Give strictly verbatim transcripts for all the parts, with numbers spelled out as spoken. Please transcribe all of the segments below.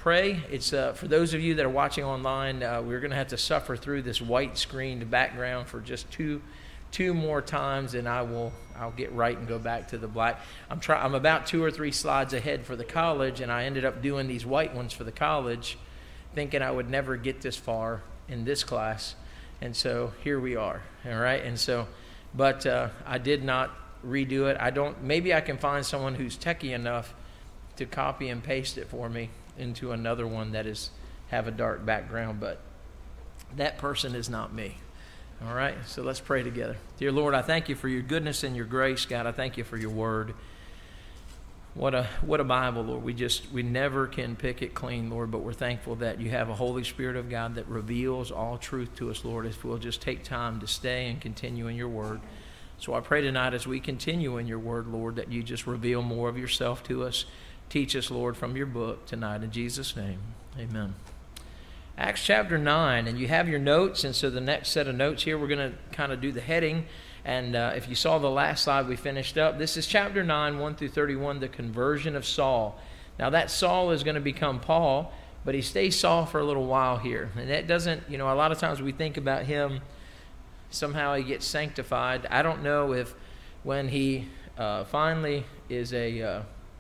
pray. It's uh, for those of you that are watching online, uh, we're going to have to suffer through this white screened background for just two two more times, and I will I'll get right and go back to the black. I'm try I'm about two or three slides ahead for the college, and I ended up doing these white ones for the college, thinking I would never get this far in this class, and so here we are. All right, and so, but uh, I did not redo it. I don't. Maybe I can find someone who's techie enough to copy and paste it for me into another one that is have a dark background, but that person is not me. All right, so let's pray together. Dear Lord, I thank you for your goodness and your grace, God. I thank you for your word. What a what a Bible, Lord. We just we never can pick it clean, Lord, but we're thankful that you have a Holy Spirit of God that reveals all truth to us, Lord, if we'll just take time to stay and continue in your word. So I pray tonight as we continue in your word, Lord, that you just reveal more of yourself to us. Teach us, Lord, from your book tonight. In Jesus' name, amen. Acts chapter nine, and you have your notes, and so the next set of notes here, we're going to kind of do the heading. And uh, if you saw the last slide we finished up, this is chapter nine, one through thirty-one, the conversion of Saul. Now that Saul is going to become Paul, but he stays Saul for a little while here. And that doesn't, you know, a lot of times we think about him, somehow he gets sanctified. I don't know if when he uh, finally is a... Uh,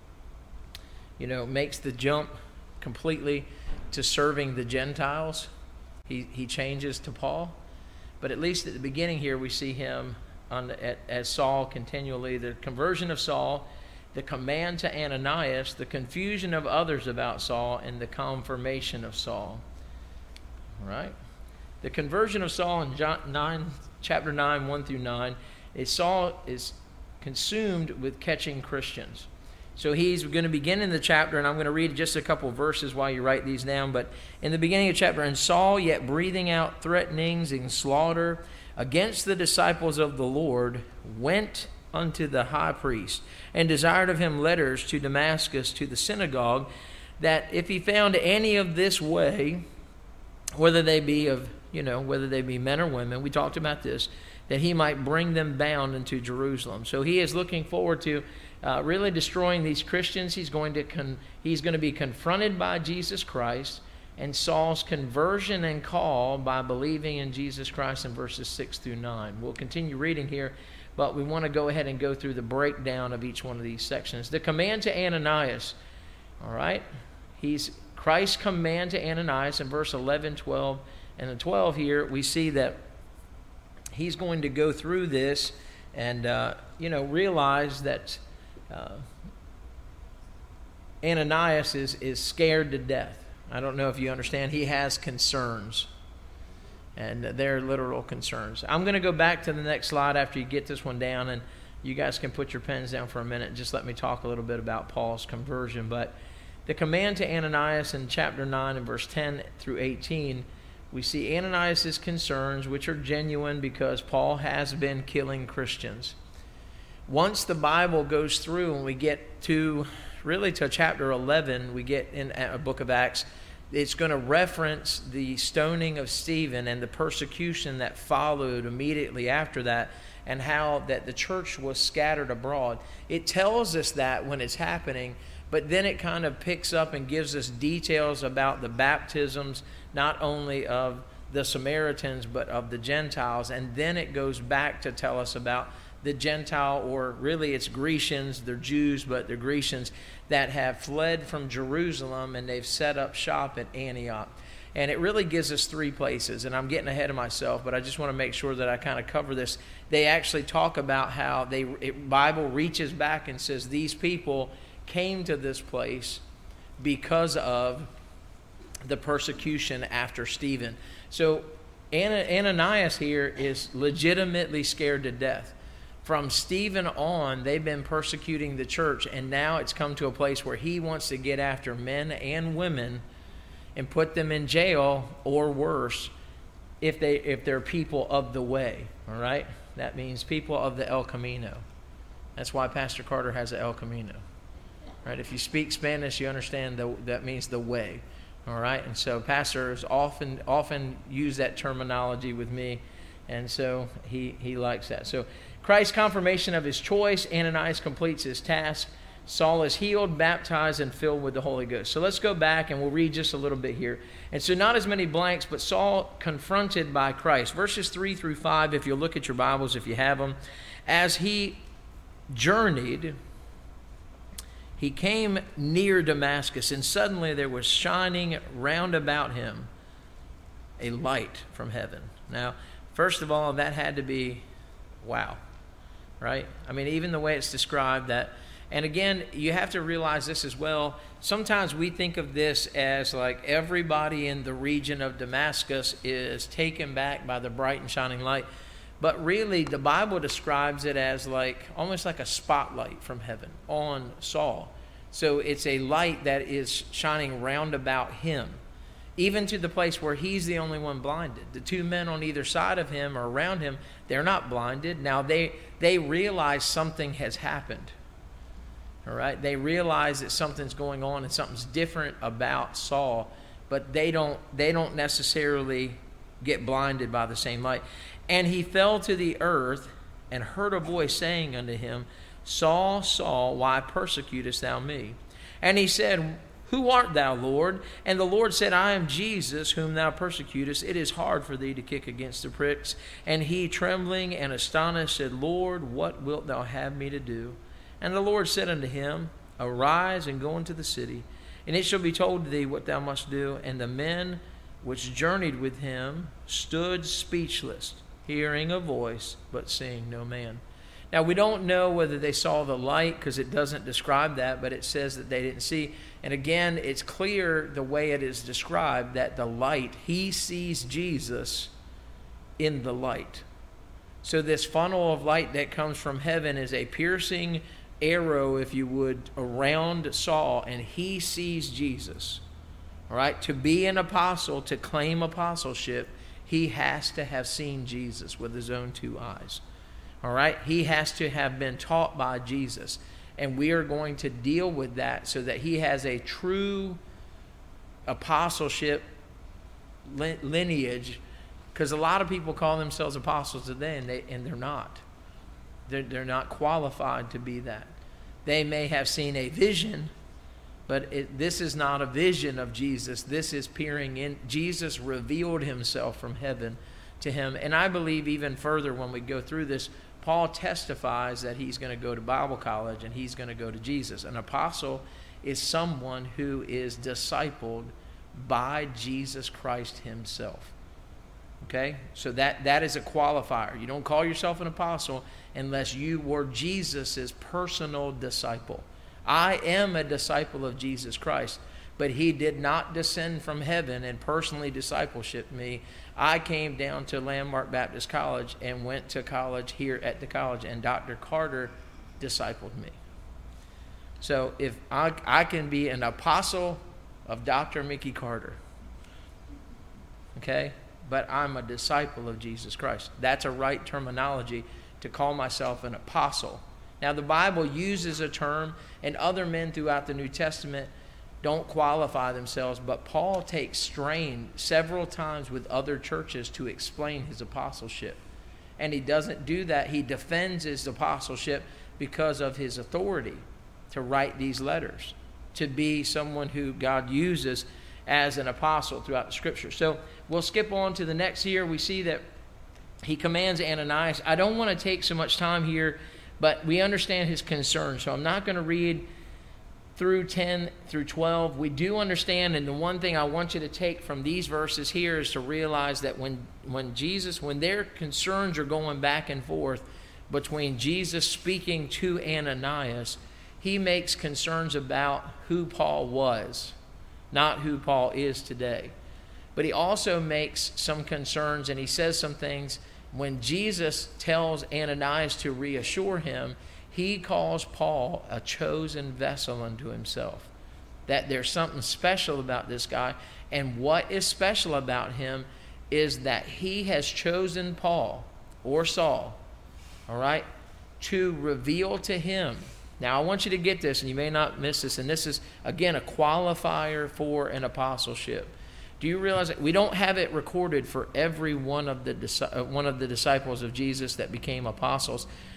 you know, makes the jump completely to serving the Gentiles, he he changes to Paul. But at least at the beginning here, we see him on the, at, as Saul continually. The conversion of Saul, the command to Ananias, the confusion of others about Saul, and the confirmation of Saul. All right? The conversion of Saul in John nine, chapter nine, one through nine, is Saul is consumed with catching Christians. So he's going to begin in the chapter, and I'm going to read just a couple verses while you write these down. But in the beginning of the chapter, and Saul, yet breathing out threatenings and slaughter against the disciples of the Lord, went unto the high priest, and desired of him letters to Damascus to the synagogue, that if he found any of this way, whether they be of, you know, whether they be men or women, we talked about this, that he might bring them bound into Jerusalem. So he is looking forward to Uh, really destroying these Christians. He's going to con- he's going to be confronted by Jesus Christ, and Saul's conversion and call by believing in Jesus Christ in verses six through nine. We'll continue reading here, but we want to go ahead and go through the breakdown of each one of these sections. The command to Ananias, all right? He's Christ's command to Ananias in verse eleven, twelve, and the twelve here, we see that he's going to go through this and, uh, you know, realize that Uh, Ananias is, is scared to death. I don't know if you understand. He has concerns, and they're literal concerns. I'm going to go back to the next slide after you get this one down, and you guys can put your pens down for a minute and just let me talk a little bit about Paul's conversion. But the command to Ananias in chapter nine and verse ten through eighteen, we see Ananias' concerns, which are genuine because Paul has been killing Christians. Once the Bible goes through and we get to, really to chapter eleven, we get in a book of Acts, it's going to reference the stoning of Stephen and the persecution that followed immediately after that, and how that the church was scattered abroad. It tells us that when it's happening, but then it kind of picks up and gives us details about the baptisms, not only of the Samaritans, but of the Gentiles. And then it goes back to tell us about the Gentile, or really it's Grecians, they're Jews, but they're Grecians that have fled from Jerusalem and they've set up shop at Antioch. And it really gives us three places, and I'm getting ahead of myself, but I just want to make sure that I kind of cover this. They actually talk about how the Bible reaches back and says these people came to this place because of the persecution after Stephen. So Ananias here is legitimately scared to death. From Stephen on, they've been persecuting the church, and now it's come to a place where he wants to get after men and women and put them in jail, or worse, if they if they're people of the way. All right, that means people of the El Camino. That's why Pastor Carter has an El Camino. Right? If you speak Spanish, you understand the, that means the way. All right, and so pastors often often use that terminology with me, and so he he likes that. So Christ's confirmation of his choice, Ananias completes his task Saul is healed, baptized, and filled with the Holy Ghost. So let's go back and we'll read just a little bit here. And so not as many blanks, but Saul confronted by Christ. Verses three through five, if you look at your Bibles, if you have them. As he journeyed, he came near Damascus, and suddenly there was shining round about him a light from heaven. Now, first of all, that had to be, wow, right? I mean, even the way it's described that. And again, you have to realize this as well. Sometimes we think of this as like everybody in the region of Damascus is taken back by the bright and shining light. But really, the Bible describes it as like almost like a spotlight from heaven on Saul. So it's a light that is shining round about him, even to the place where he's the only one blinded. The two men on either side of him or around him, they're not blinded. Now they they realize something has happened. All right, they realize that something's going on and something's different about Saul, but they don't they don't necessarily get blinded by the same light. And he fell to the earth and heard a voice saying unto him, Saul, Saul, why persecutest thou me? And he said, Who art thou, Lord? And the Lord said, I am Jesus, whom thou persecutest. It is hard for thee to kick against the pricks. And he, trembling and astonished, said, Lord, what wilt thou have me to do? And the Lord said unto him, Arise and go into the city, and it shall be told to thee what thou must do. And the men which journeyed with him stood speechless, hearing a voice, but seeing no man. Now, we don't know whether they saw the light, because it doesn't describe that, but it says that they didn't see. And again, it's clear the way it is described that the light, he sees Jesus in the light. So this funnel of light that comes from heaven is a piercing arrow, if you would, around Saul, and he sees Jesus. All right, to be an apostle, to claim apostleship, he has to have seen Jesus with his own two eyes. All right, he has to have been taught by Jesus, and we are going to deal with that so that he has a true apostleship lineage, because a lot of people call themselves apostles today, and, they, and they're not. They're, they're not qualified to be that. They may have seen a vision, but it, this is not a vision of Jesus. This is peering in. Jesus revealed himself from heaven to him. And I believe even further when we go through this, Paul testifies that he's going to go to Bible college and he's going to go to Jesus. An apostle is someone who is discipled by Jesus Christ himself. Okay? So that, that is a qualifier. You don't call yourself an apostle unless you were Jesus' personal disciple. I am a disciple of Jesus Christ, but he did not descend from heaven and personally discipleship me. I came down to Landmark Baptist College and went to college here at the college, and Doctor Carter discipled me. So if I, I can be an apostle of Doctor Mickey Carter, okay, but I'm a disciple of Jesus Christ. That's a right terminology to call myself an apostle. Now, the Bible uses a term, and other men throughout the New Testament don't qualify themselves, but Paul takes strain several times with other churches to explain his apostleship. And he doesn't do that. He defends his apostleship because of his authority to write these letters, to be someone who God uses as an apostle throughout the Scripture. So we'll skip on to the next here. We see that he commands Ananias. I don't want to take so much time here, but we understand his concern. So I'm not going to read through ten through twelve. We do understand, and the one thing I want you to take from these verses here is to realize that when, when Jesus, when their concerns are going back and forth between Jesus speaking to Ananias, he makes concerns about who Paul was, not who Paul is today. But he also makes some concerns, and he says some things. When Jesus tells Ananias to reassure him, he calls Paul a chosen vessel unto himself. That there's something special about this guy. And what is special about him is that he has chosen Paul, or Saul, all right, to reveal to him. Now, I want you to get this, and you may not miss this, and this is, again, a qualifier for an apostleship. Do you realize that we don't have it recorded for every one of the one of the disciples of Jesus that became apostles,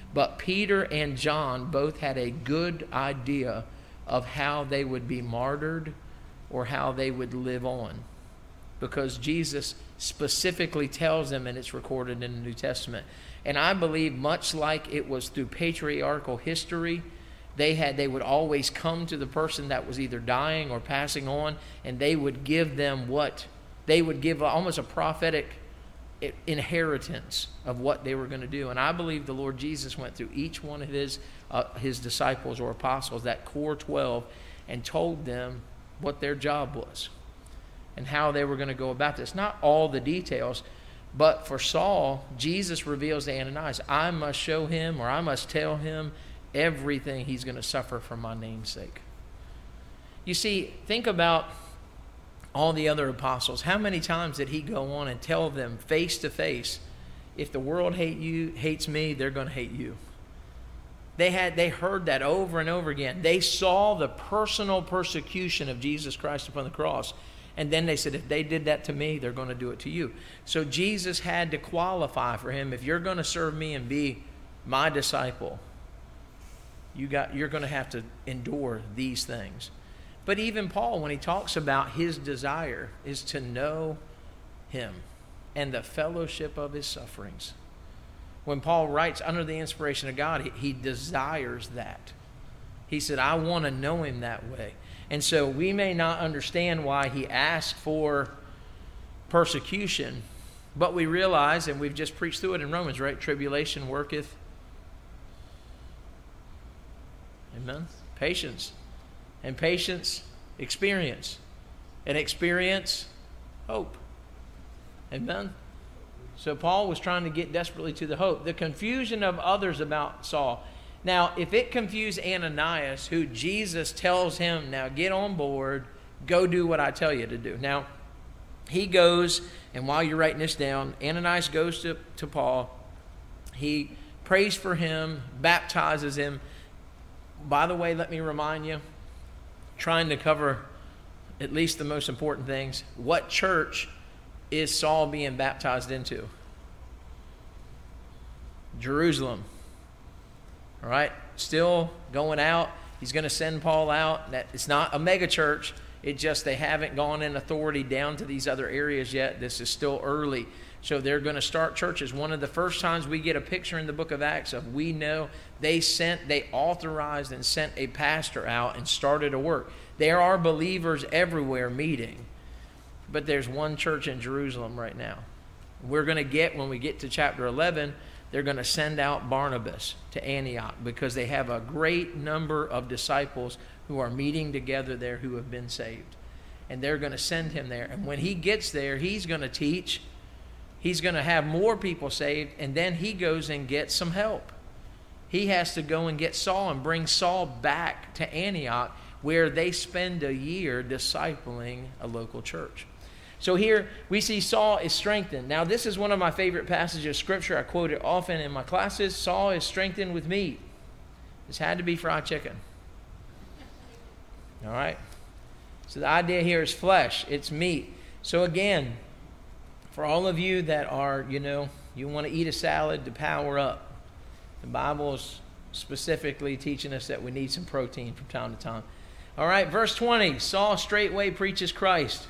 But Peter and John both had a good idea of how they would be martyred or how they would live on, because Jesus specifically tells them, and it's recorded in the New Testament. And I believe, much like it was through patriarchal history, they had they would always come to the person that was either dying or passing on, and they would give them what they would give, almost a prophetic inheritance of what they were going to do. And I believe the Lord Jesus went through each one of his uh, his disciples or apostles, that core twelve, and told them what their job was and how they were going to go about this. Not all the details, but for Saul, Jesus reveals to Ananias, I must show him, or I must tell him everything he's going to suffer for my name's sake. You see, think about all the other apostles. How many times did he go on and tell them face to face, if the world hate you, hates me, they're going to hate you? They had they heard that over and over again. They saw the personal persecution of Jesus Christ upon the cross. And then they said, if they did that to me, they're going to do it to you. So Jesus had to qualify for him. If you're going to serve me and be my disciple, you got, you're going to have to endure these things. But even Paul, when he talks about his desire is to know him and the fellowship of his sufferings. When Paul writes under the inspiration of God, he, he desires that. He said, I want to know him that way. And so we may not understand why he asked for persecution, but we realize, and we've just preached through it in Romans, right? Tribulation worketh. Amen. Patience. And patience, experience. And experience, hope. Amen. So Paul was trying to get desperately to the hope. The confusion of others about Saul. Now, if it confused Ananias, who Jesus tells him, now get on board, go do what I tell you to do. Now, he goes, and while you're writing this down, Ananias goes to, to Paul. He prays for him, baptizes him. By the way, let me remind you, trying to cover at least the most important things. What church is Saul being baptized into? Jerusalem. All right, still going out. He's going to send Paul out. That it's not a mega church. It just they haven't gone in authority down to these other areas yet. This is still early. So they're going to start churches. One of the first times we get a picture in the book of Acts of we know they sent, they authorized and sent a pastor out and started a work. There are believers everywhere meeting. But there's one church in Jerusalem right now. We're going to get, when we get to chapter eleven, they're going to send out Barnabas to Antioch because they have a great number of disciples who are meeting together there who have been saved. And they're going to send him there. And when he gets there, he's going to teach. He's going to have more people saved. And then he goes and gets some help. He has to go and get Saul and bring Saul back to Antioch, where they spend a year discipling a local church. So here we see Saul is strengthened. Now this is one of my favorite passages of Scripture. I quote it often in my classes. Saul is strengthened with meat. This had to be fried chicken. All right? So the idea here is flesh. It's meat. So again, for all of you that are, you know, you want to eat a salad to power up, the Bible is specifically teaching us that we need some protein from time to time. All right, verse twenty. Saul straightway preaches Christ.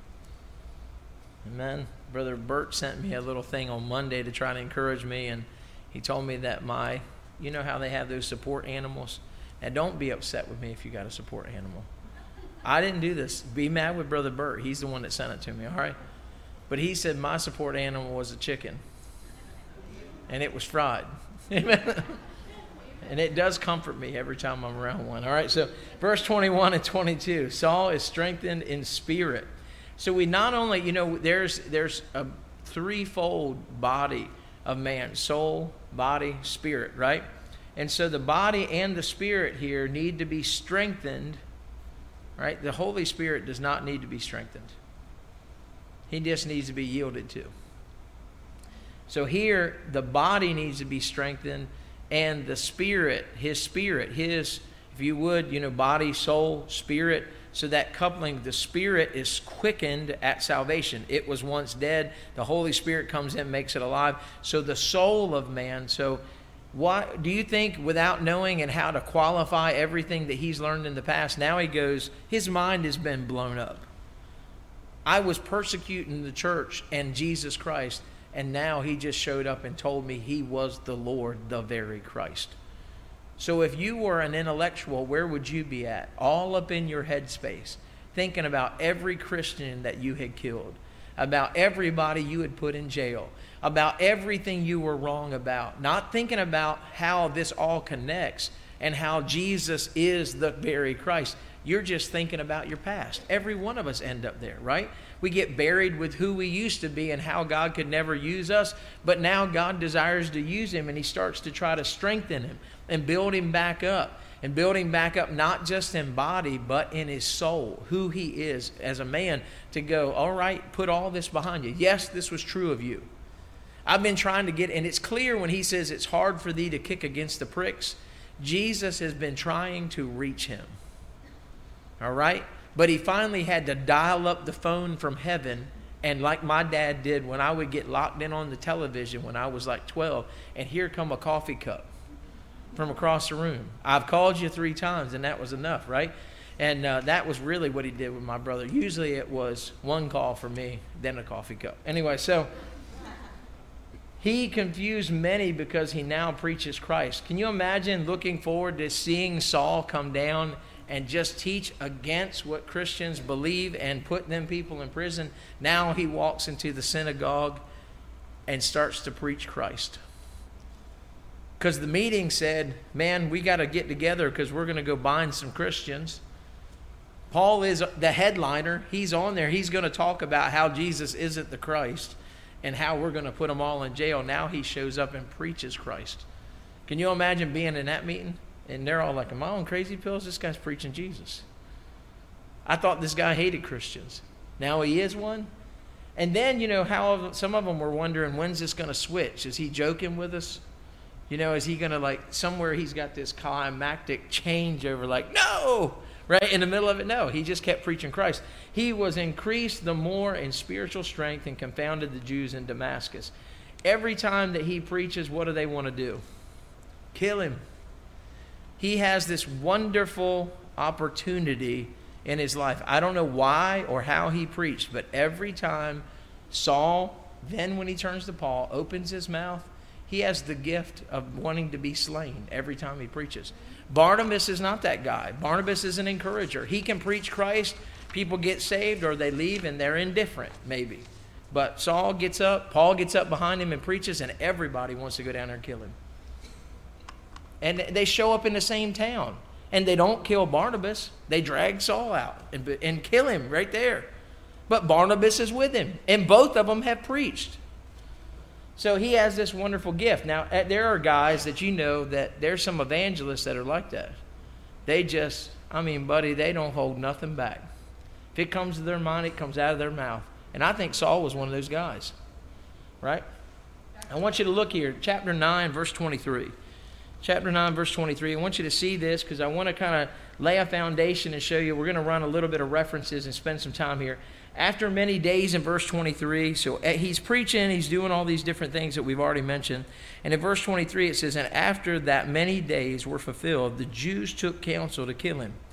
Amen. Brother Bert sent me a little thing on Monday to try to encourage me, and he told me that my, you know how they have those support animals? Now, don't be upset with me if you got a support animal. I didn't do this. Be mad with Brother Bert. He's the one that sent it to me, all right? But he said my support animal was a chicken, and it was fried. Amen. And it does comfort me every time I'm around one. All right, so verse twenty-one and twenty-two. Saul is strengthened in spirit. So we not only, you know, there's there's a threefold body of man. Soul, body, spirit, right? And so the body and the spirit here need to be strengthened, right? The Holy Spirit does not need to be strengthened. He just needs to be yielded to. So here, the body needs to be strengthened, and the spirit, his spirit, his, if you would, you know, body, soul, spirit. So that coupling, the spirit is quickened at salvation. It was once dead. The Holy Spirit comes in, makes it alive. So the soul of man, so Why do you think, without knowing and how to qualify everything that he's learned in the past, now he goes, his mind has been blown up. I was persecuting the church and Jesus Christ, and now he just showed up and told me he was the Lord, the very Christ. So if you were an intellectual, where would you be at? All up in your headspace, thinking about every Christian that you had killed, about everybody you had put in jail, about everything you were wrong about, not thinking about how this all connects and how Jesus is the very Christ. You're just thinking about your past. Every one of us end up there, right? We get buried with who we used to be and how God could never use us, but now God desires to use him, and he starts to try to strengthen him and build him back up, and build him back up not just in body, but in his soul, who he is as a man, to go, all right, put all this behind you. Yes, this was true of you. I've been trying to get, and it's clear when he says it's hard for thee to kick against the pricks, Jesus has been trying to reach him. All right? But he finally had to dial up the phone from heaven, and like my dad did when I would get locked in on the television when I was like twelve, and here come a coffee cup from across the room. I've called you three times, and that was enough, right? And uh, that was really what he did with my brother. Usually it was one call for me, then a coffee cup. Anyway, so he confused many because he now preaches Christ. Can you imagine looking forward to seeing Saul come down and just teach against what Christians believe and put them people in prison? Now he walks into the synagogue and starts to preach Christ. Because the meeting said, man, we got to get together because we're going to go bind some Christians. Paul is the headliner. He's on there. He's going to talk about how Jesus isn't the Christ and how we're going to put them all in jail. Now he shows up and preaches Christ. Can you imagine being in that meeting? And they're all like, am I on crazy pills? This guy's preaching Jesus. I thought this guy hated Christians. Now he is one. And then, you know, how some of them were wondering, when's this going to switch? Is he joking with us? You know, is he going to, like, somewhere he's got this climactic changeover, like, no, right in the middle of it? No, he just kept preaching Christ. He was increased the more in spiritual strength and confounded the Jews in Damascus. Every time that he preaches, what do they want to do? Kill him. He has this wonderful opportunity in his life. I don't know why or how he preached, but every time Saul, then when he turns to Paul, opens his mouth, he has the gift of wanting to be slain every time he preaches. Barnabas is not that guy. Barnabas is an encourager. He can preach Christ, people get saved, or they leave and they're indifferent, maybe. But Saul gets up, Paul gets up behind him and preaches, and everybody wants to go down there and kill him. And they show up in the same town. And they don't kill Barnabas. They drag Saul out and, and kill him right there. But Barnabas is with him. And both of them have preached. So he has this wonderful gift. Now, there are guys that you know that there's some evangelists that are like that. They just, I mean, buddy, they don't hold nothing back. If it comes to their mind, it comes out of their mouth. And I think Saul was one of those guys. Right? I want you to look here. Chapter nine, verse twenty-three. Chapter nine, verse twenty-three. I want you to see this because I want to kind of lay a foundation and show you. We're going to run a little bit of references and spend some time here. After many days in verse twenty-three, so he's preaching, he's doing all these different things that we've already mentioned. And in verse twenty-three it says, and after that many days were fulfilled, the Jews took counsel to kill him.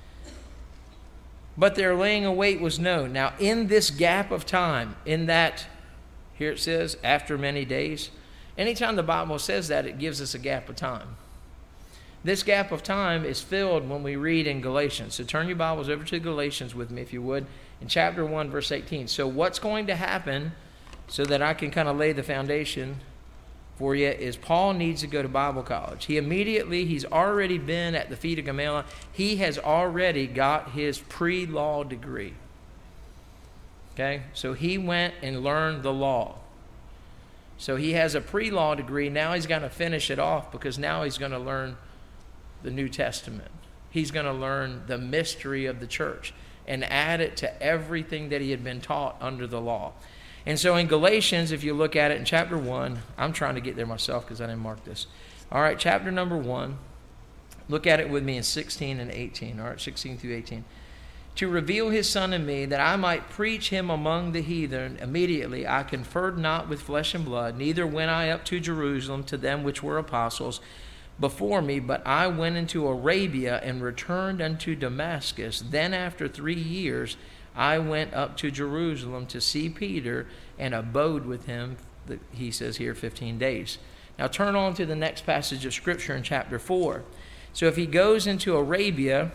But their laying await was known. Now in this gap of time, in that, here it says, after many days, anytime the Bible says that, it gives us a gap of time. This gap of time is filled when we read in Galatians. So turn your Bibles over to Galatians with me, if you would, in chapter one, verse eighteen. So what's going to happen, so that I can kind of lay the foundation for you, is Paul needs to go to Bible college. He immediately, he's already been at the feet of Gamaliel. He has already got his pre-law degree. Okay? So he went and learned the law. So he has a pre-law degree. Now he's going to finish it off because now he's going to learn the New Testament. He's going to learn the mystery of the church and add it to everything that he had been taught under the law. And so in Galatians, if you look at it in chapter one, I'm trying to get there myself because I didn't mark this. All right, chapter number one. Look at it with me in sixteen and eighteen. All right, sixteen through eighteen. to reveal his Son in me, that I might preach him among the heathen. Immediately I conferred not with flesh and blood, neither went I up to Jerusalem to them which were apostles before me, but I went into Arabia and returned unto Damascus. Then after three years I went up to Jerusalem to see Peter, and abode with him, he says here, fifteen days. Now turn on to the next passage of Scripture in chapter four. So if he goes into Arabia,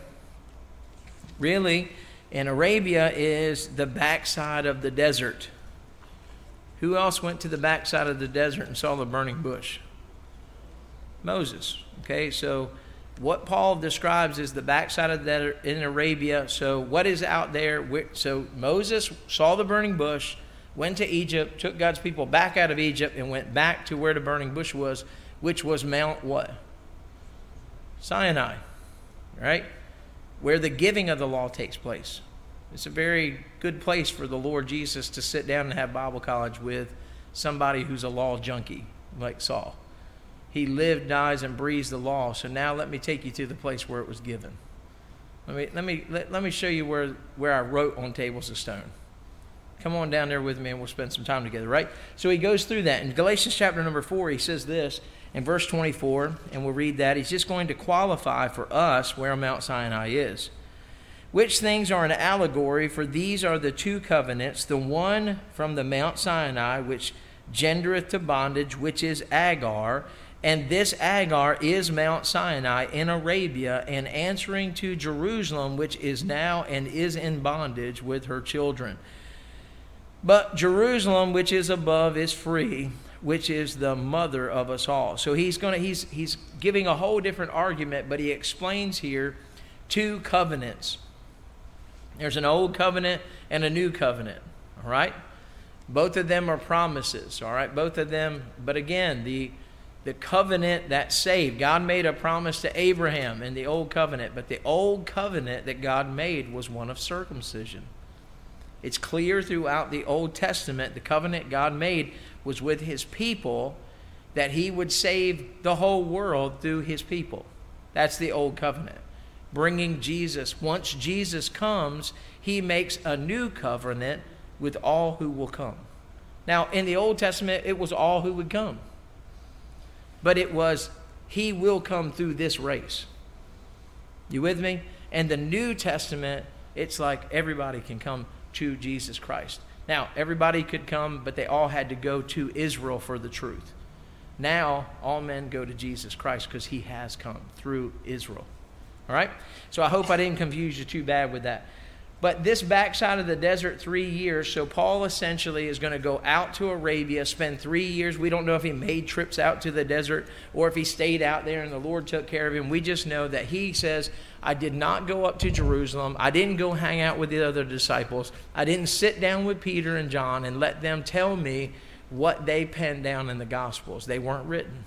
really, and Arabia is the backside of the desert. Who else went to the backside of the desert and saw the burning bush? Moses. Okay, so what Paul describes is the backside of the desert in Arabia. So what is out there? So Moses saw the burning bush, went to Egypt, took God's people back out of Egypt, and went back to where the burning bush was, which was Mount what? Sinai, right? Where the giving of the law takes place. It's a very good place for the Lord Jesus to sit down and have Bible college with somebody who's a law junkie like Saul. He lived, dies, and breathes the law. So now let me take you to the place where it was given. Let me let me let, let me show you where, where I wrote on tables of stone. Come on down there with me and we'll spend some time together, right? So he goes through that. In Galatians chapter number four, he says this in verse twenty-four, and we'll read that. He's just going to qualify for us where Mount Sinai is. Which things are an allegory, for these are the two covenants, the one from the Mount Sinai, which gendereth to bondage, which is Agar, and this Agar is Mount Sinai in Arabia, and answering to Jerusalem, which is now and is in bondage with her children. But Jerusalem, which is above, is free, which is the mother of us all. So he's going to he's he's giving a whole different argument, but he explains here two covenants. There's an old covenant and a new covenant, all right? Both of them are promises, all right? Both of them, but again, the the covenant that saved. God made a promise to Abraham in the old covenant, but the old covenant that God made was one of circumcision. It's clear throughout the Old Testament, the covenant God made was with his people, that he would save the whole world through his people. That's the old covenant. Bringing Jesus. Once Jesus comes, he makes a new covenant with all who will come. Now, in the Old Testament, it was all who would come. But it was, he will come through this race. You with me? And the New Testament, it's like everybody can come to Jesus Christ. Now, everybody could come, but they all had to go to Israel for the truth. Now, all men go to Jesus Christ because he has come through Israel. All right? So I hope I didn't confuse you too bad with that. But this backside of the desert, three years, so Paul essentially is going to go out to Arabia, spend three years. We don't know if he made trips out to the desert or if he stayed out there and the Lord took care of him. We just know that he says, I did not go up to Jerusalem. I didn't go hang out with the other disciples. I didn't sit down with Peter and John and let them tell me what they penned down in the Gospels. They weren't written.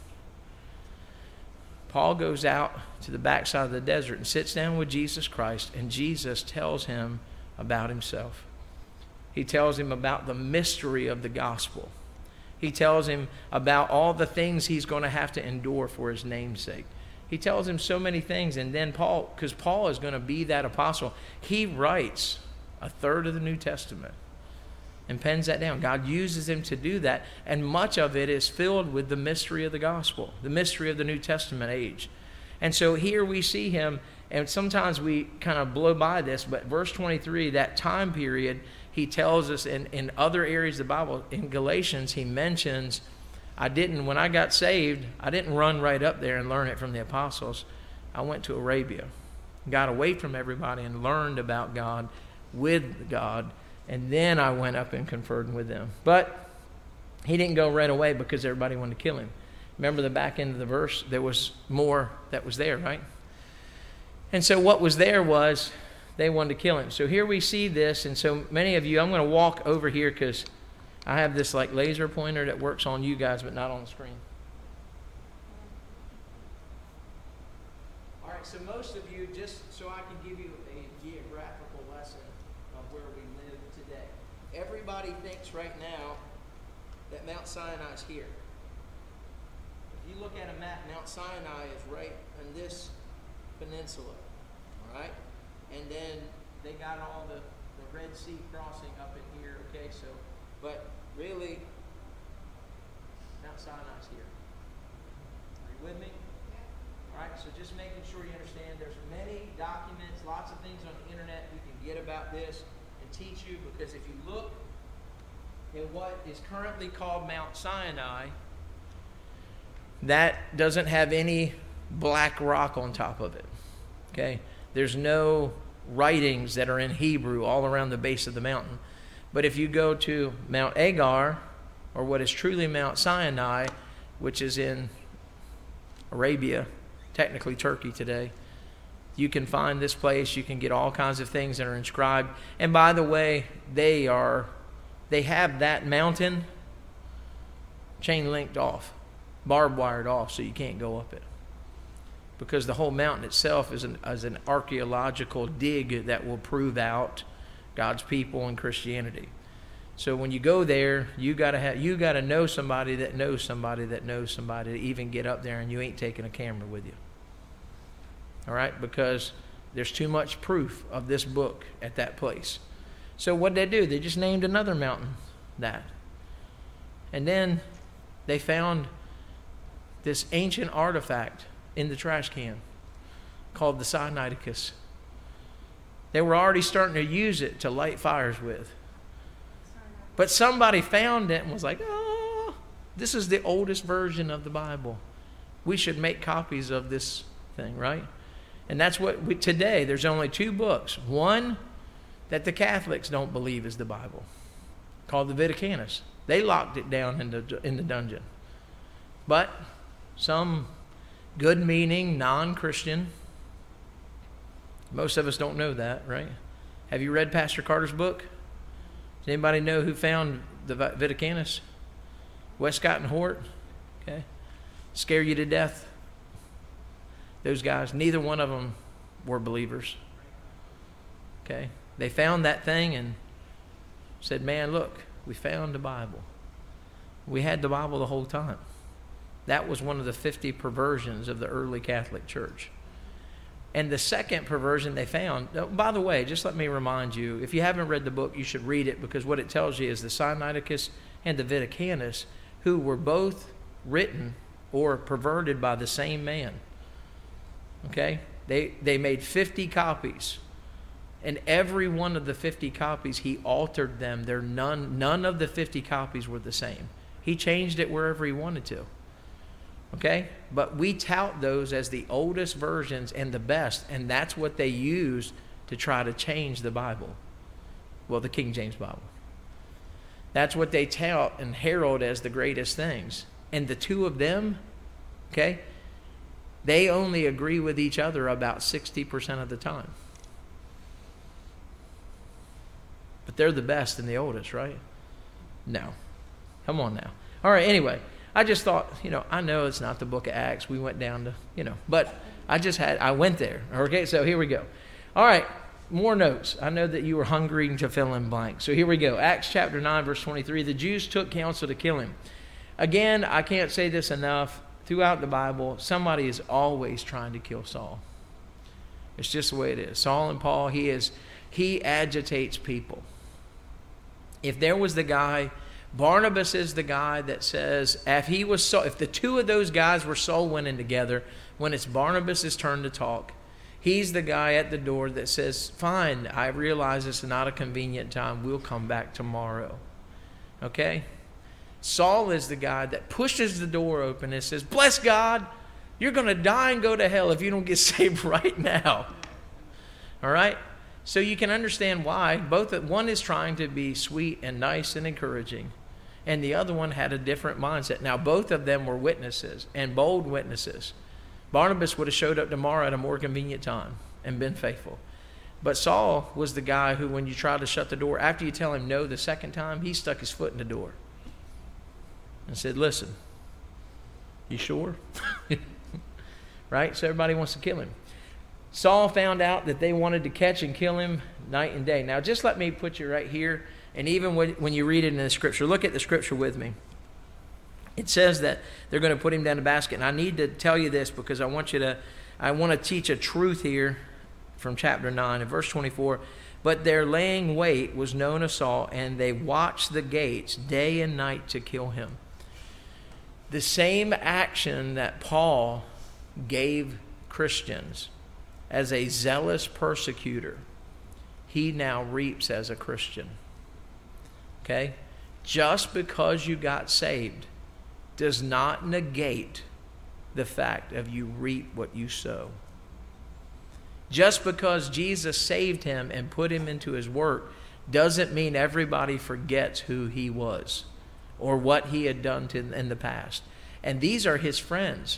Paul goes out to the backside of the desert and sits down with Jesus Christ, and Jesus tells him about himself. He tells him about the mystery of the gospel. He tells him about all the things he's going to have to endure for his name's sake. He tells him so many things, and then Paul, because Paul is going to be that apostle, he writes a third of the New Testament and pens that down. God uses him to do that, and much of it is filled with the mystery of the gospel, the mystery of the New Testament age. And so here we see him, and sometimes we kind of blow by this, but verse twenty-three, that time period, he tells us in, in other areas of the Bible, in Galatians, he mentions, I didn't, when I got saved, I didn't run right up there and learn it from the apostles. I went to Arabia, got away from everybody and learned about God, with God, and then I went up and conferred with them. But he didn't go right away because everybody wanted to kill him. Remember the back end of the verse? There was more that was there, right? And so what was there was they wanted to kill him. So here we see this, and so many of you, I'm going to walk over here because I have this like laser pointer that works on you guys but not on the screen. All right, so most of you, just so I can give you a geographical lesson of where we live today. Everybody thinks right now that Mount Sinai is here. If you look at a map, Mount Sinai is right in this peninsula, all right? And then they got all the, the Red Sea crossing up in here, okay? So, but really, Mount Sinai's here. Are you with me? All right, so just making sure you understand there's many documents, lots of things on the internet we can get about this and teach you, because if you look at what is currently called Mount Sinai, that doesn't have any black rock on top of it. Okay? There's no writings that are in Hebrew all around the base of the mountain. But if you go to Mount Agar, or what is truly Mount Sinai, which is in Arabia, technically Turkey today, you can find this place. You can get all kinds of things that are inscribed. And by the way, they are, they have that mountain chain linked off, barbed wired off, so you can't go up it. Because the whole mountain itself is an, is an archaeological dig that will prove out God's people and Christianity. So when you go there, you gotta have you gotta know somebody that knows somebody that knows somebody to even get up there, and you ain't taking a camera with you. All right, because there's too much proof of this book at that place. So what did they do? They just named another mountain that, and then they found this ancient artifact in the trash can called the Sinaiticus. They were already starting to use it to light fires with. But somebody found it and was like, oh, this is the oldest version of the Bible. We should make copies of this thing, right? And that's what we, today, there's only two books. One that the Catholics don't believe is the Bible, called the Vaticanus. They locked it down in the, in the dungeon. But some good-meaning, non-Christian, most of us don't know that, right? Have you read Pastor Carter's book? Does anybody know who found the Vaticanus? Westcott and Hort? Okay. Scare you to death? Those guys, neither one of them were believers. Okay. They found that thing and said, man, look, we found the Bible. We had the Bible the whole time. That was one of the fifty perversions of the early Catholic Church. And the second perversion they found, oh, by the way, just let me remind you, if you haven't read the book, you should read it, because what it tells you is the Sinaiticus and the Vaticanus, who were both written or perverted by the same man. Okay? They, they made fifty copies. And every one of the fifty copies, he altered them. They're none, none of the fifty copies were the same. He changed it wherever he wanted to. Okay? But we tout those as the oldest versions and the best, and that's what they use to try to change the Bible. Well, the King James Bible. That's what they tout and herald as the greatest things. And the two of them, okay, they only agree with each other about sixty percent of the time. But they're the best and the oldest, right? No. Come on now. All right, anyway. I just thought, you know, I know it's not the book of Acts. We went down to, you know, but I just had, I went there. Okay, so here we go. All right, more notes. I know that you were hungry to fill in blanks. So here we go. Acts chapter nine, verse twenty-three. The Jews took counsel to kill him. Again, I can't say this enough. Throughout the Bible, somebody is always trying to kill Saul. It's just the way it is. Saul and Paul, he is, he agitates people. If there was the guy... Barnabas is the guy that says, if he was so, if the two of those guys were soul winning together, when it's Barnabas' turn to talk, he's the guy at the door that says, fine, I realize it's not a convenient time. We'll come back tomorrow. Okay? Saul is the guy that pushes the door open and says, bless God, you're going to die and go to hell if you don't get saved right now. All right? So you can understand why. Both, one is trying to be sweet and nice and encouraging, and the other one had a different mindset. Now, both of them were witnesses, and bold witnesses. Barnabas would have showed up tomorrow at a more convenient time and been faithful. But Saul was the guy who, when you try to shut the door, after you tell him no the second time, he stuck his foot in the door and said, listen, you sure? Right? So everybody wants to kill him. Saul found out that they wanted to catch and kill him night and day. Now, just let me put you right here. And even when, when you read it in the scripture, look at the scripture with me. It says that they're going to put him down the basket. And I need to tell you this because I want you to, I want to teach a truth here from chapter nine. In verse twenty-four, But their laying wait was known of Saul, and they watched the gates day and night to kill him. The same action that Paul gave Christians as a zealous persecutor, he now reaps as a Christian. Okay? Just because you got saved does not negate the fact of you reap what you sow. Just because Jesus saved him and put him into his work doesn't mean everybody forgets who he was or what he had done to, in the past. And these are his friends.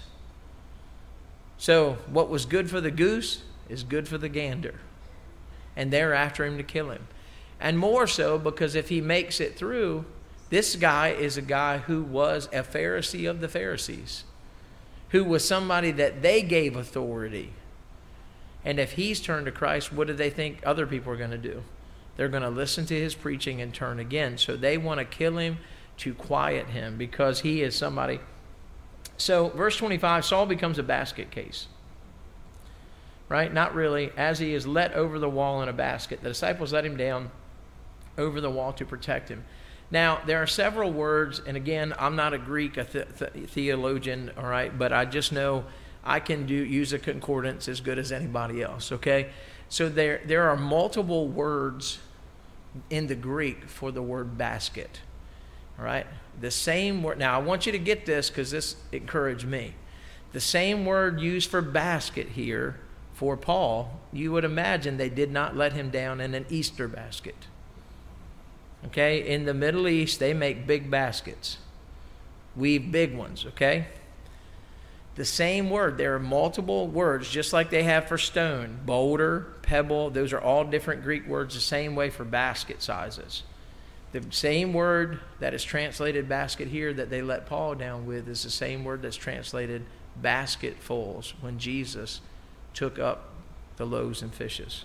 So what was good for the goose is good for the gander. And they're after him to kill him. And more so because if he makes it through, this guy is a guy who was a Pharisee of the Pharisees, who was somebody that they gave authority. And if he's turned to Christ, what do they think other people are going to do? They're going to listen to his preaching and turn again. So they want to kill him to quiet him because he is somebody. So verse twenty-five, Saul becomes a basket case. Right? Not really. As he is let over the wall in a basket, the disciples let him down over the wall to protect him. Now, there are several words, and again, I'm not a Greek a th- th- theologian, all right, but I just know I can do use a concordance as good as anybody else, okay? So there, there are multiple words in the Greek for the word basket, all right? The same word. Now, I want you to get this because this encouraged me. The same word used for basket here for Paul, you would imagine they did not let him down in an Easter basket. Okay, in the Middle East, they make big baskets. Weave big ones, okay? The same word. There are multiple words, just like they have for stone. Boulder, pebble, those are all different Greek words, the same way for basket sizes. The same word that is translated basket here that they let Paul down with is the same word that's translated basketfuls when Jesus took up the loaves and fishes.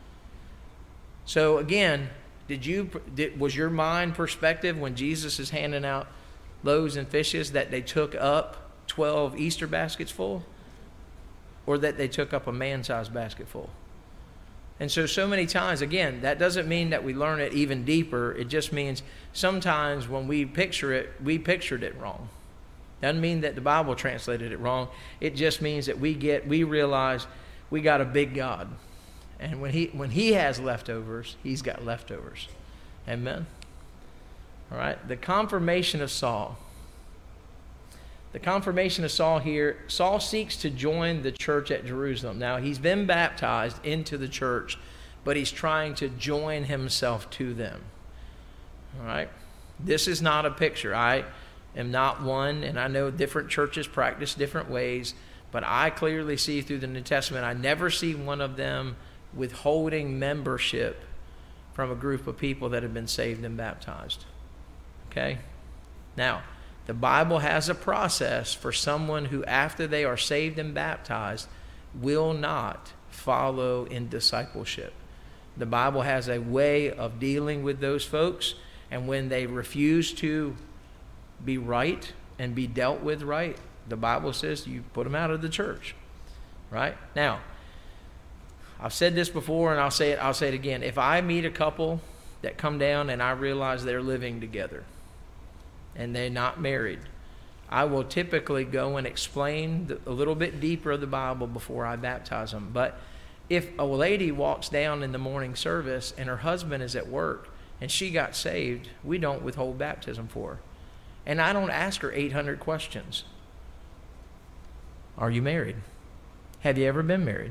So again, Did you did, was your mind perspective when Jesus is handing out loaves and fishes that they took up twelve Easter baskets full, or that they took up a man-sized basket full? And so, so many times, again, that doesn't mean that we learn it even deeper. It just means sometimes when we picture it, we pictured it wrong. Doesn't mean that the Bible translated it wrong. It just means that we get, we realize we got a big God. And when he when he has leftovers, he's got leftovers. Amen? All right. The confirmation of Saul. The confirmation of Saul here. Saul seeks to join the church at Jerusalem. Now, he's been baptized into the church, but he's trying to join himself to them. All right. This is not a picture. I am not one, and I know different churches practice different ways, but I clearly see through the New Testament, I never see one of them withholding membership from a group of people that have been saved and baptized. Okay? Now, the Bible has a process for someone who, after they are saved and baptized, will not follow in discipleship. The Bible has a way of dealing with those folks, and when they refuse to be right and be dealt with right, the Bible says you put them out of the church. Right? Now, I've said this before, and I'll say it, I'll say it again. If I meet a couple that come down and I realize they're living together and they're not married, I will typically go and explain the, a little bit deeper of the Bible before I baptize them. But if a lady walks down in the morning service and her husband is at work and she got saved, we don't withhold baptism for her. And I don't ask her eight hundred questions. Are you married? Have you ever been married?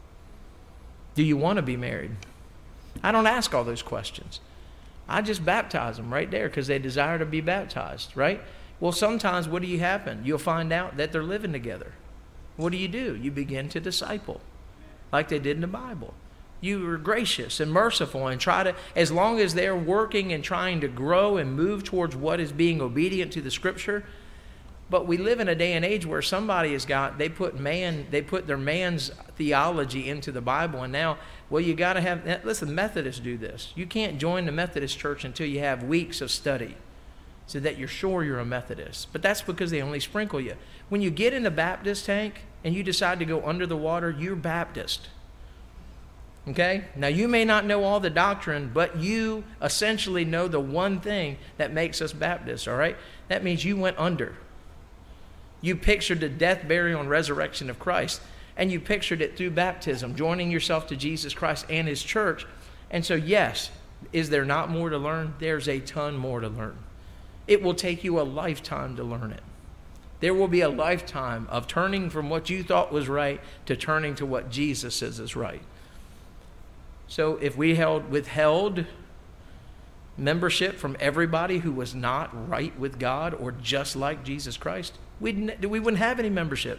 Do you want to be married? I don't ask all those questions. I just baptize them right there because they desire to be baptized, right? Well, sometimes what do you happen? You'll find out that they're living together. What do you do? You begin to disciple like they did in the Bible. You are gracious and merciful and try to, as long as they're working and trying to grow and move towards what is being obedient to the Scripture. But we live in a day and age where somebody has got, they put man, they put their man's theology into the Bible, and now, well, you got to have, listen, Methodists do this. You can't join the Methodist church until you have weeks of study so that you're sure you're a Methodist. But that's because they only sprinkle you. When you get in the Baptist tank and you decide to go under the water, you're Baptist. Okay? Now, you may not know all the doctrine, but you essentially know the one thing that makes us Baptists, all right? That means you went under. You pictured the death, burial, and resurrection of Christ, and you pictured it through baptism, joining yourself to Jesus Christ and his church. And so, yes, is there not more to learn? There's a ton more to learn. It will take you a lifetime to learn it. There will be a lifetime of turning from what you thought was right to turning to what Jesus says is right. So if we held withheld membership from everybody who was not right with God or just like Jesus Christ, we'd, we wouldn't have any membership.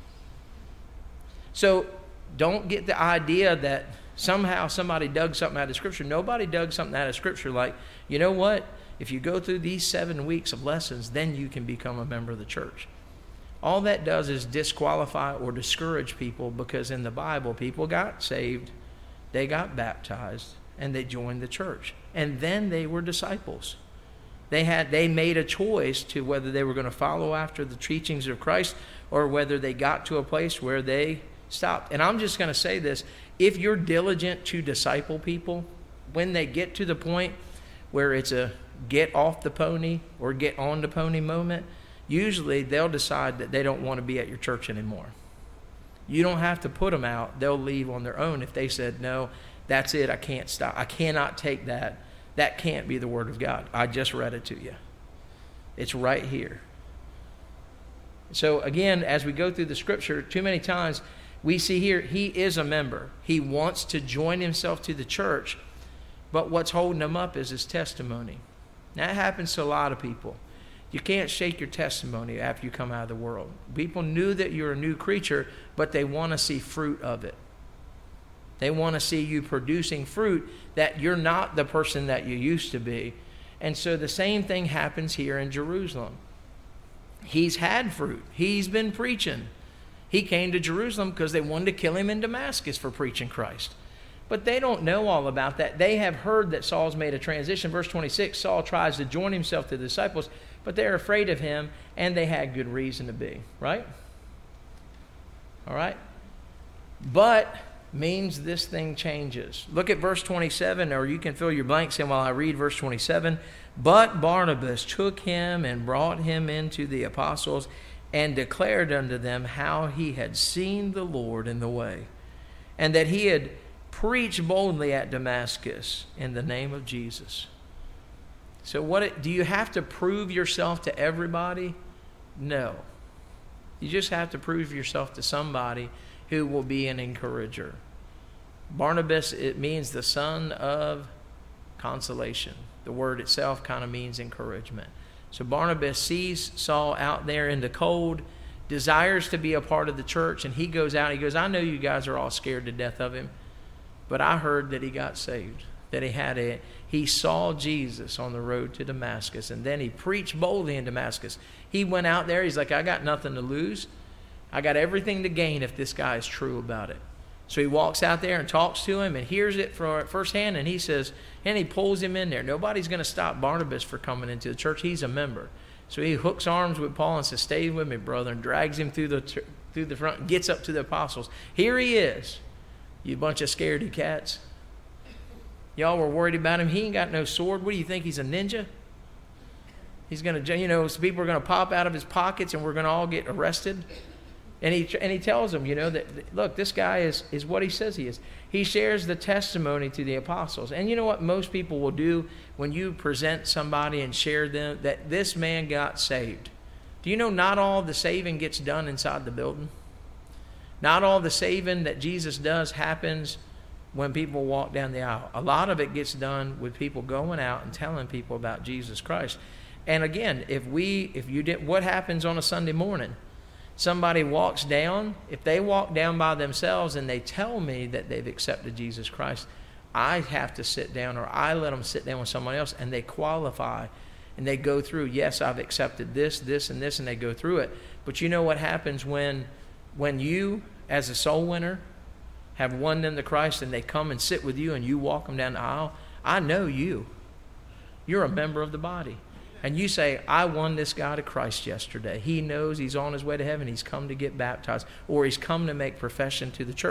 So don't get the idea that somehow somebody dug something out of Scripture. Nobody dug something out of Scripture like, you know what? If you go through these seven weeks of lessons, then you can become a member of the church. All that does is disqualify or discourage people, because in the Bible, people got saved, they got baptized, and they joined the church. And then they were disciples. They had they made a choice to whether they were going to follow after the teachings of Christ or whether they got to a place where they stopped. And I'm just going to say this. If you're diligent to disciple people, when they get to the point where it's a get off the pony or get on the pony moment, usually they'll decide that they don't want to be at your church anymore. You don't have to put them out. They'll leave on their own if they said, no, that's it, I can't stop. I cannot take that. That can't be the Word of God. I just read it to you. It's right here. So again, as we go through the Scripture, too many times we see here, he is a member. He wants to join himself to the church, but what's holding him up is his testimony. That happens to a lot of people. You can't shake your testimony after you come out of the world. People knew that you're a new creature, but they want to see fruit of it. They want to see you producing fruit, that you're not the person that you used to be. And so the same thing happens here in Jerusalem. He's had fruit. He's been preaching. He came to Jerusalem because they wanted to kill him in Damascus for preaching Christ. But they don't know all about that. They have heard that Saul's made a transition. Verse twenty-six, Saul tries to join himself to the disciples, but they're afraid of him, and they had good reason to be, right? All right? But means this thing changes. Look at verse twenty-seven, or you can fill your blanks in while I read verse twenty-seven. But Barnabas took him and brought him into the apostles and declared unto them how he had seen the Lord in the way, and that he had preached boldly at Damascus in the name of Jesus. So what it, do you have to prove yourself to everybody? No. You just have to prove yourself to somebody who will be an encourager. Barnabas, it means the son of consolation. The word itself kind of means encouragement. So Barnabas sees Saul out there in the cold, desires to be a part of the church, and he goes out, he goes, I know you guys are all scared to death of him, but I heard that he got saved, that he had a, he saw Jesus on the road to Damascus, and then he preached boldly in Damascus. He went out there, he's like, I got nothing to lose. I got everything to gain if this guy is true about it. So he walks out there and talks to him and hears it from firsthand, and he says, and he pulls him in there. Nobody's going to stop Barnabas for coming into the church. He's a member. So he hooks arms with Paul and says, stay with me, brother, and drags him through the through the front and gets up to the apostles. Here he is, you bunch of scaredy cats. Y'all were worried about him. He ain't got no sword. What do you think? He's a ninja? He's going to, you know, some people are going to pop out of his pockets and we're going to all get arrested. And he and he tells them, you know, that, look, this guy is, is what he says he is. He shares the testimony to the apostles. And you know what most people will do when you present somebody and share them, that this man got saved. Do you know not all the saving gets done inside the building? Not all the saving that Jesus does happens when people walk down the aisle. A lot of it gets done with people going out and telling people about Jesus Christ. And again, if we, if you did, what happens on a Sunday morning? Somebody walks down, if they walk down by themselves and they tell me that they've accepted Jesus Christ, I have to sit down, or I let them sit down with someone else, and they qualify and they go through, yes, I've accepted this, this, and this, and they go through it. But you know what happens when, when you, as a soul winner, have won them to Christ and they come and sit with you and you walk them down the aisle? I know you. You're a member of the body. And you say, I won this guy to Christ yesterday. He knows he's on his way to heaven. He's come to get baptized, or he's come to make profession to the church.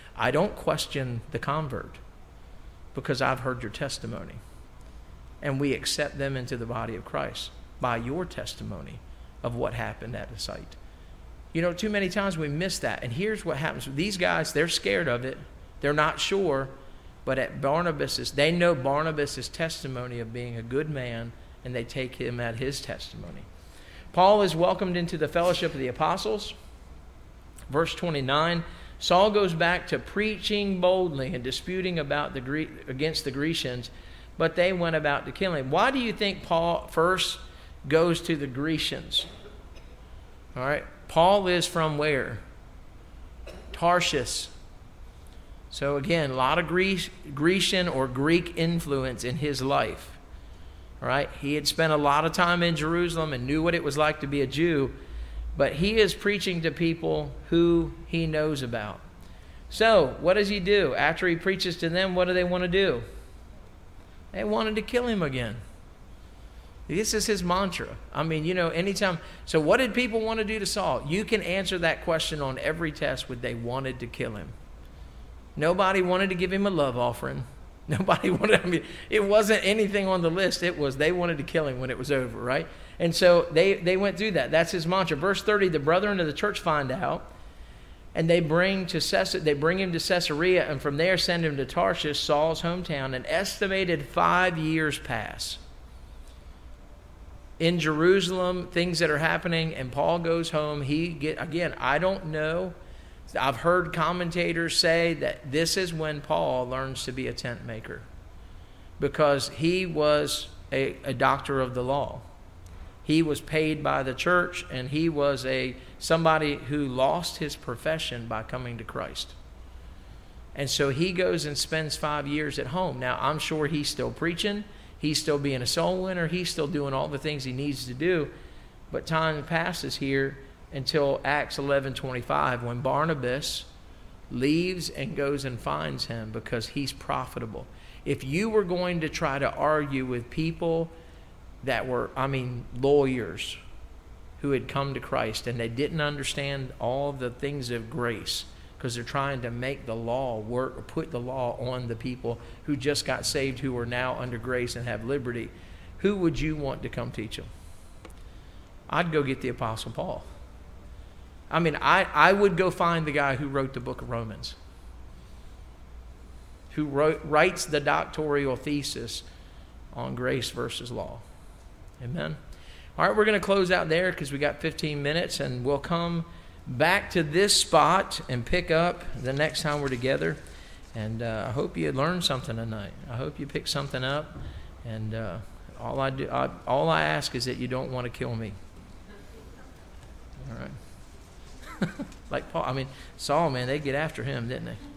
I don't question the convert because I've heard your testimony. And we accept them into the body of Christ by your testimony of what happened at the site. You know, too many times we miss that. And here's what happens. These guys, they're scared of it. They're not sure. But at Barnabas's, they know Barnabas's testimony of being a good man, and they take him at his testimony. Paul is welcomed into the fellowship of the apostles. Verse twenty-nine, Saul goes back to preaching boldly and disputing about the Gre- against the Grecians, but they went about to kill him. Why do you think Paul first goes to the Grecians? All right. Paul is from where? Tarshish. So again, a lot of Greece, Grecian or Greek influence in his life. All right. He had spent a lot of time in Jerusalem and knew what it was like to be a Jew, but he is preaching to people who he knows about. So what does he do? After he preaches to them, what do they want to do? They wanted to kill him again. This is his mantra. I mean, you know, anytime. So what did people want to do to Saul? You can answer that question on every test with they wanted to kill him. Nobody wanted to give him a love offering. Nobody wanted, I mean, it wasn't anything on the list. It was they wanted to kill him when it was over, right? And so they, they went through that. That's his mantra. Verse thirty, the brethren of the church find out, and they bring to Caesar, they bring him to Caesarea, and from there send him to Tarshish, Saul's hometown. An estimated five years pass. In Jerusalem, things that are happening, and Paul goes home. He get again, I don't know. I've heard commentators say that this is when Paul learns to be a tent maker, because he was a, a doctor of the law. He was paid by the church, and he was a somebody who lost his profession by coming to Christ. And so he goes and spends five years at home. Now, I'm sure he's still preaching. He's still being a soul winner. He's still doing all the things he needs to do. But time passes here until Acts eleven twenty-five, when Barnabas leaves and goes and finds him because he's profitable. If you were going to try to argue with people that were, I mean, lawyers who had come to Christ and they didn't understand all the things of grace because they're trying to make the law work or put the law on the people who just got saved, who are now under grace and have liberty, who would you want to come teach them? I'd go get the Apostle Paul. I mean, I, I would go find the guy who wrote the book of Romans, who wrote, writes the doctoral thesis on grace versus law. Amen. All right, we're going to close out there because we got fifteen minutes, and we'll come back to this spot and pick up the next time we're together. And uh, I hope you learned something tonight. I hope you picked something up. And uh, all I do, I, all I ask is that you don't want to kill me. All right. Like Paul, I mean, Saul, man, they get after him, didn't they?